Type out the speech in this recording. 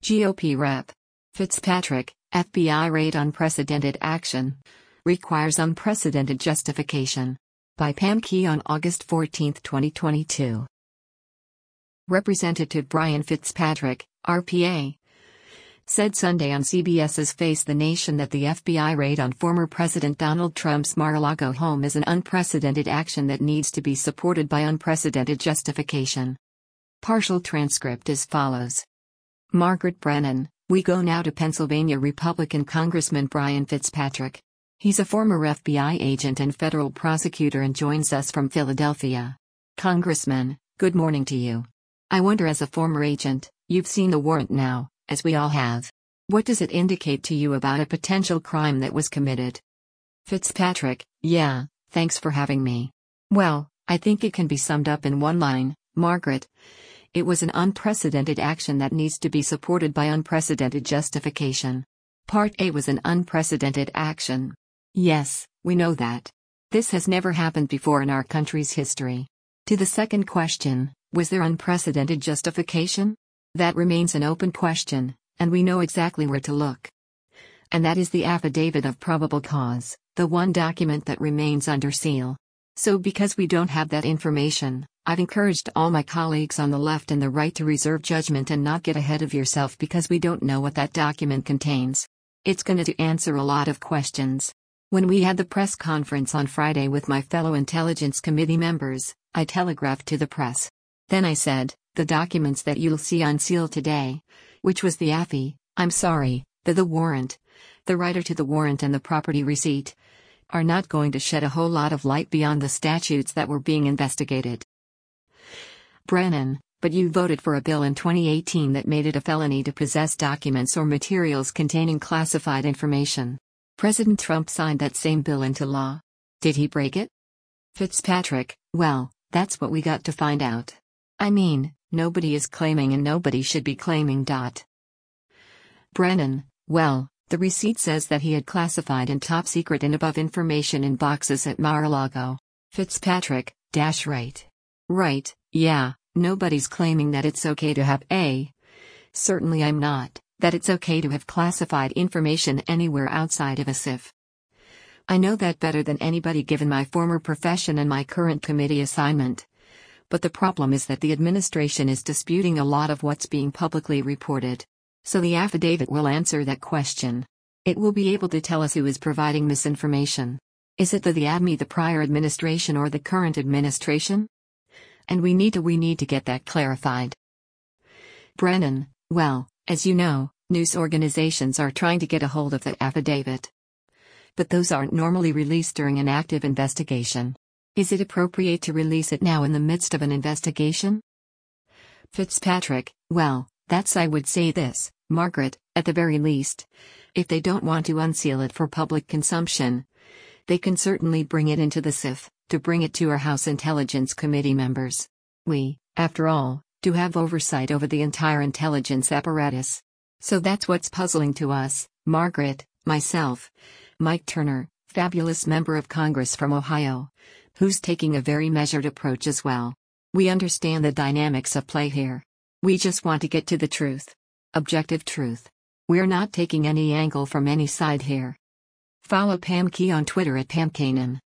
GOP Rep. Fitzpatrick, FBI raid unprecedented action. Requires unprecedented justification. By Pam Key on August 14, 2022. Representative Brian Fitzpatrick, RPA, said Sunday on CBS's Face the Nation that the FBI raid on former President Donald Trump's Mar-a-Lago home is an unprecedented action that needs to be supported by unprecedented justification. Partial transcript as follows. Margaret Brennan, we go now to Pennsylvania Republican Congressman Brian Fitzpatrick. He's a former FBI agent and federal prosecutor and joins us from Philadelphia. Congressman, good morning to you. I wonder, as a former agent, you've seen the warrant now, as we all have. What does it indicate to you about a potential crime that was committed? Fitzpatrick, yeah, thanks for having me. Well, I think it can be summed up in one line, Margaret. It was an unprecedented action that needs to be supported by unprecedented justification. Part A was an unprecedented action. Yes, we know that. This has never happened before in our country's history. To the second question, was there unprecedented justification? That remains an open question, and we know exactly where to look. And that is the affidavit of probable cause, the one document that remains under seal. So because we don't have that information, I've encouraged all my colleagues on the left and the right to reserve judgment and not get ahead of yourself because we don't know what that document contains. It's going to answer a lot of questions. When we had the press conference on Friday with my fellow Intelligence Committee members, I telegraphed to the press. Then I said, the documents that you'll see unsealed today, which was the the warrant, the writer to the warrant and the property receipt, are not going to shed a whole lot of light beyond the statutes that were being investigated. Brennan, but you voted for a bill in 2018 that made it a felony to possess documents or materials containing classified information. President Trump signed that same bill into law. Did he break it? Fitzpatrick, well, that's what we got to find out. I mean, nobody is claiming and nobody should be claiming. Brennan, well, the receipt says that he had classified and top secret and above information in boxes at Mar-a-Lago. Fitzpatrick, right. Right, yeah, nobody's claiming that it's okay to have certainly I'm not, that it's okay to have classified information anywhere outside of a SIF. I know that better than anybody given my former profession and my current committee assignment. But the problem is that the administration is disputing a lot of what's being publicly reported. So the affidavit will answer that question. It will be able to tell us who is providing misinformation. Is it the prior administration or the current administration? And we need to get that clarified. Brennan, well, as you know, news organizations are trying to get a hold of that affidavit. But those aren't normally released during an active investigation. Is it appropriate to release it now in the midst of an investigation? Fitzpatrick, well, I would say this, Margaret, at the very least. If they don't want to unseal it for public consumption, they can certainly bring it into the SIF, to bring it to our House Intelligence Committee members. We, after all, do have oversight over the entire intelligence apparatus. So that's what's puzzling to us, Margaret, myself, Mike Turner, fabulous member of Congress from Ohio, who's taking a very measured approach as well. We understand the dynamics of play here. We just want to get to the truth. Objective truth. We're not taking any angle from any side here. Follow Pam Key on Twitter at PamKanan.